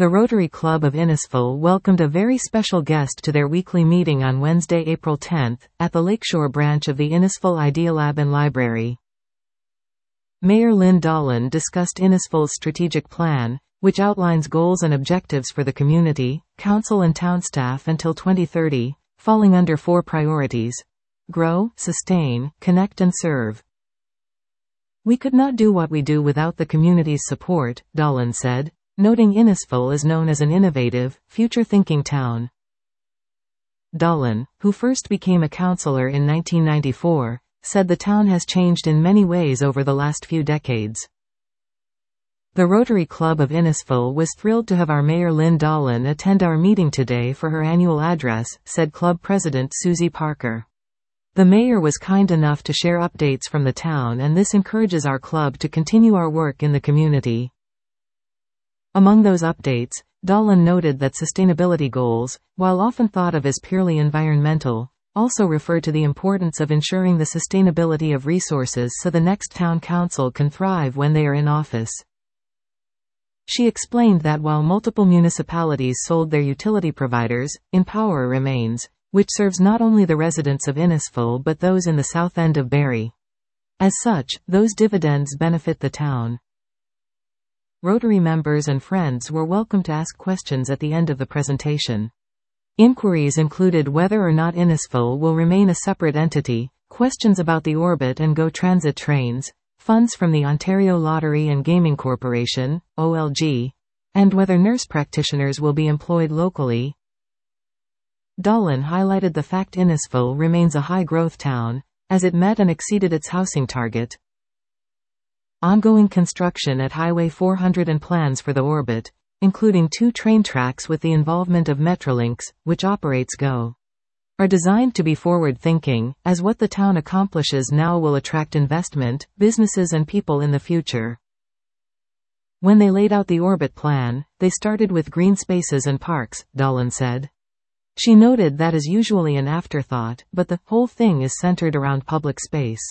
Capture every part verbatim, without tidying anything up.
The Rotary Club of Innisfil welcomed a very special guest to their weekly meeting on Wednesday, April tenth, at the Lakeshore branch of the Innisfil Idealab and Library. Mayor Lynn Dolan discussed Innisfil's strategic plan, which outlines goals and objectives for the community, council and town staff until twenty thirty, falling under four priorities: grow, sustain, connect and serve. "We could not do what we do without the community's support," Dolan said, noting Innisfil is known as an innovative, future-thinking town. Dolan, who first became a councillor in nineteen ninety-four, said the town has changed in many ways over the last few decades. The Rotary Club of Innisfil was thrilled to have our Mayor Lynn Dolan attend our meeting today for her annual address, said Club President Susie Parker. "The mayor was kind enough to share updates from the town, and this encourages our club to continue our work in the community." Among those updates, Dolan noted that sustainability goals, while often thought of as purely environmental, also refer to the importance of ensuring the sustainability of resources so the next town council can thrive when they are in office. She explained that while multiple municipalities sold their utility providers, Empower remains, which serves not only the residents of Innisfil but those in the south end of Barrie. As such, those dividends benefit the town. Rotary members and friends were welcome to ask questions at the end of the presentation. Inquiries included whether or not Innisfil will remain a separate entity, questions about the Orbit and GO Transit trains, funds from the Ontario Lottery and Gaming Corporation, O L G, and whether nurse practitioners will be employed locally. Dolan highlighted the fact Innisfil remains a high-growth town, as it met and exceeded its housing target. Ongoing construction at Highway four hundred and plans for the Orbit, including two train tracks with the involvement of Metrolinx, which operates GO, are designed to be forward-thinking, as what the town accomplishes now will attract investment, businesses and people in the future. When they laid out the Orbit plan, they started with green spaces and parks, Dolan said. She noted that is usually an afterthought, but the whole thing is centered around public space.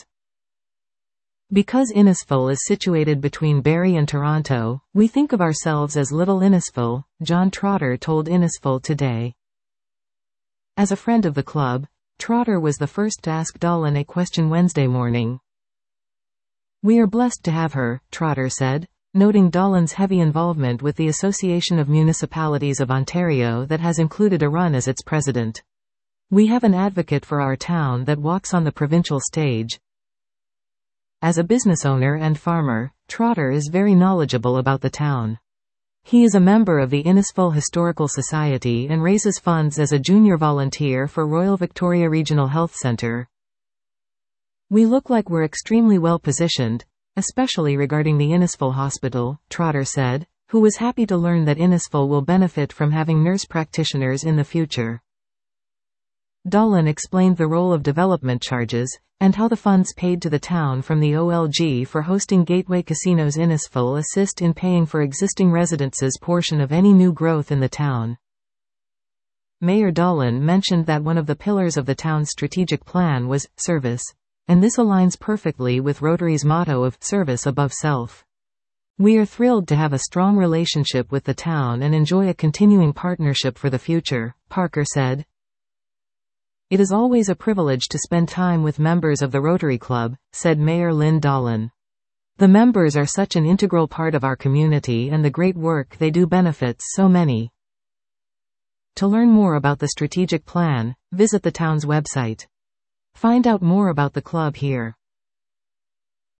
"Because Innisfil is situated between Barrie and Toronto, we think of ourselves as Little Innisfil," John Trotter told Innisfil Today. As a friend of the club, Trotter was the first to ask Dolan a question Wednesday morning. "We are blessed to have her," Trotter said, noting Dolan's heavy involvement with the Association of Municipalities of Ontario that has included a run as its president. "We have an advocate for our town that walks on the provincial stage." As a business owner and farmer, Trotter is very knowledgeable about the town. He is a member of the Innisfil Historical Society and raises funds as a junior volunteer for Royal Victoria Regional Health Centre. "We look like we're extremely well positioned, especially regarding the Innisfil Hospital," Trotter said, who was happy to learn that Innisfil will benefit from having nurse practitioners in the future. Dolan explained the role of development charges, and how the funds paid to the town from the O L G for hosting Gateway Casinos Innisfil assist in paying for existing residences' portion of any new growth in the town. Mayor Dolan mentioned that one of the pillars of the town's strategic plan was service, and this aligns perfectly with Rotary's motto of service above self. "We are thrilled to have a strong relationship with the town and enjoy a continuing partnership for the future," Parker said. "It is always a privilege to spend time with members of the Rotary Club," said Mayor Lynn Dolan. "The members are such an integral part of our community and the great work they do benefits so many." To learn more about the strategic plan, visit the town's website. Find out more about the club here.